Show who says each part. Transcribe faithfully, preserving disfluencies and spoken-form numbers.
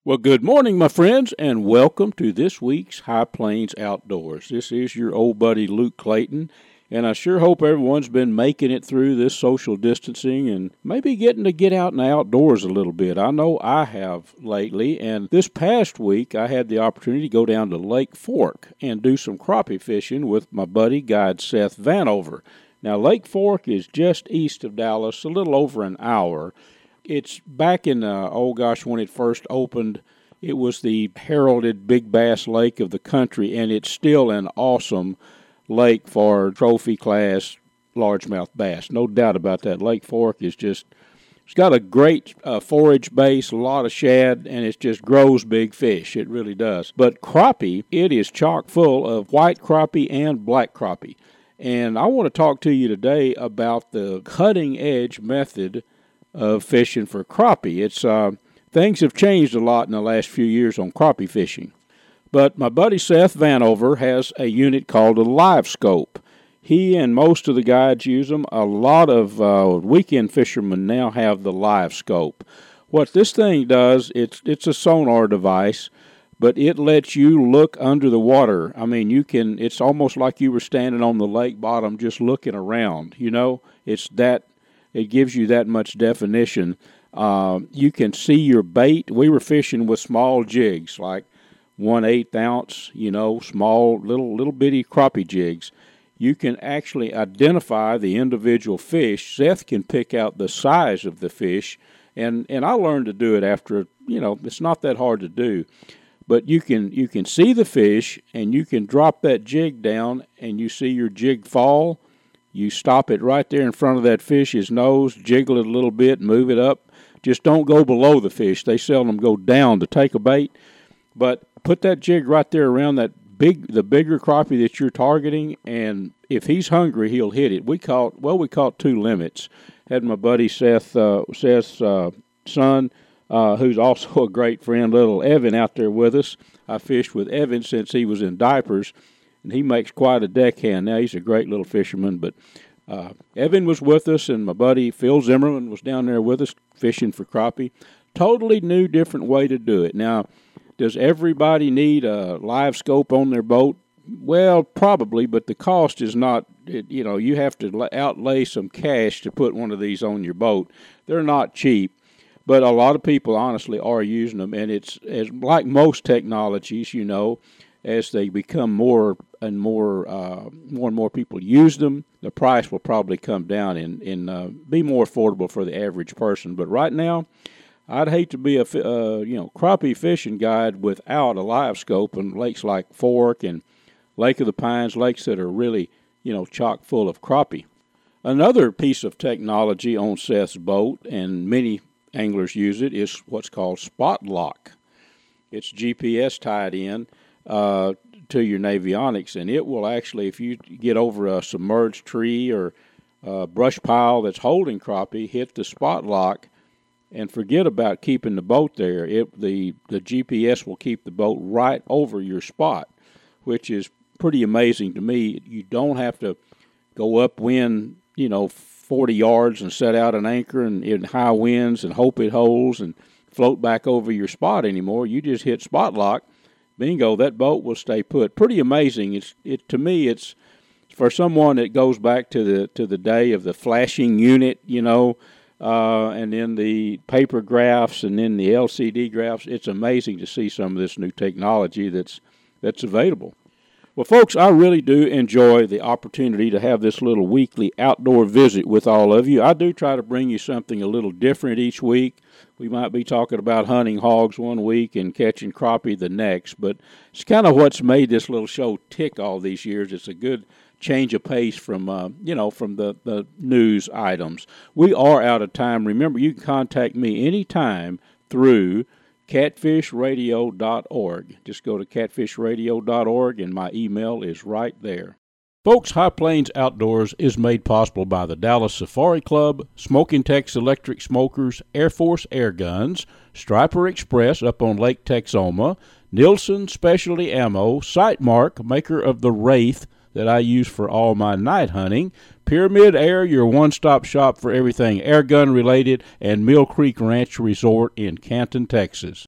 Speaker 1: Well, good morning, my friends, and welcome to this week's High Plains Outdoors. This is your old buddy Luke Clayton, and I sure hope everyone's been making it through this social distancing and maybe getting to get out in the outdoors a little bit. I know I have lately, and this past week I had the opportunity to go down to Lake Fork and do some crappie fishing with my buddy, guide Seth Vanover. Now, Lake Fork is just east of Dallas, a little over an hour. It's back in, uh, oh gosh, when it first opened, it was the heralded big bass lake of the country, and it's still an awesome lake for trophy class largemouth bass. No doubt about that. Lake Fork is just, it's got a great uh, forage base, a lot of shad, and it just grows big fish. It really does. But crappie, it is chock full of white crappie and black crappie. And I want to talk to you today about the cutting edge method of fishing for crappie. It's uh, things have changed a lot in the last few years on crappie fishing. But my buddy Seth Vanover has a unit called a Live Scope. He and most of the guides use them. A lot of uh, weekend fishermen now have the Live Scope. What this thing does, it's it's a sonar device, but it lets you look under the water. I mean, you can. It's almost like you were standing on the lake bottom just looking around. You know, it's that. It gives you that much definition. Uh, you can see your bait. We were fishing with small jigs, like one eighth ounce, you know, small little little bitty crappie jigs. You can actually identify the individual fish. Seth can pick out the size of the fish, and, and I learned to do it after, you know, it's not that hard to do. But you can you can see the fish, and you can drop that jig down, and you see your jig fall. You stop it right there in front of that fish's nose, jiggle it a little bit, move it up. Just don't go below the fish. They seldom go down to take a bait. But put that jig right there around that big, the bigger crappie that you're targeting, and if he's hungry, he'll hit it. We caught, well, we caught two limits. Had my buddy Seth, uh, Seth's uh, son, uh, who's also a great friend, little Evan, out there with us. I fished with Evan since he was in diapers. And he makes quite a deckhand now. He's a great little fisherman. But uh, Evan was with us, and my buddy Phil Zimmerman was down there with us fishing for crappie. Totally new, different way to do it. Now, does everybody need a Live Scope on their boat? Well, probably, but the cost is not, it, you know, you have to outlay some cash to put one of these on your boat. They're not cheap. But a lot of people, honestly, are using them. And it's as like most technologies, you know, as they become more and more, uh, more and more people use them, the price will probably come down and, and uh, be more affordable for the average person. But right now, I'd hate to be a uh, you know crappie fishing guide without a Live Scope in lakes like Fork and Lake of the Pines, lakes that are really you know chock full of crappie. Another piece of technology on Seth's boat, and many anglers use it, is what's called Spot Lock. It's G P S tied in Uh, to your Navionics, and it will actually, if you get over a submerged tree or a brush pile that's holding crappie, hit the Spot Lock and forget about keeping the boat there. It the the G P S will keep the boat right over your spot, which is pretty amazing to me. You don't have to go upwind, you know, forty yards and set out an anchor and in high winds and hope it holds and float back over your spot anymore. You just hit Spot Lock. Bingo, that boat will stay put. Pretty amazing. It's it to me. It's for someone that goes back to the to the day of the flashing unit, you know, uh, and then the paper graphs and then the L C D graphs. It's amazing to see some of this new technology that's that's available. Well, folks, I really do enjoy the opportunity to have this little weekly outdoor visit with all of you. I do try to bring you something a little different each week. We might be talking about hunting hogs one week and catching crappie the next, but it's kind of what's made this little show tick all these years. It's a good change of pace from, uh, you know, from the, the news items. We are out of time. Remember, you can contact me anytime through catfish radio dot org. Just go to catfish radio dot org, and my email is right there. Folks, High Plains Outdoors is made possible by the Dallas Safari Club, Smoking Tex Electric Smokers, Air Force Air Guns, Striper Express up on Lake Texoma, Nielsen Specialty Ammo, Sightmark, maker of the Wraith that I use for all my night hunting, Pyramid Air, your one-stop shop for everything air gun related, and Mill Creek Ranch Resort in Canton, Texas.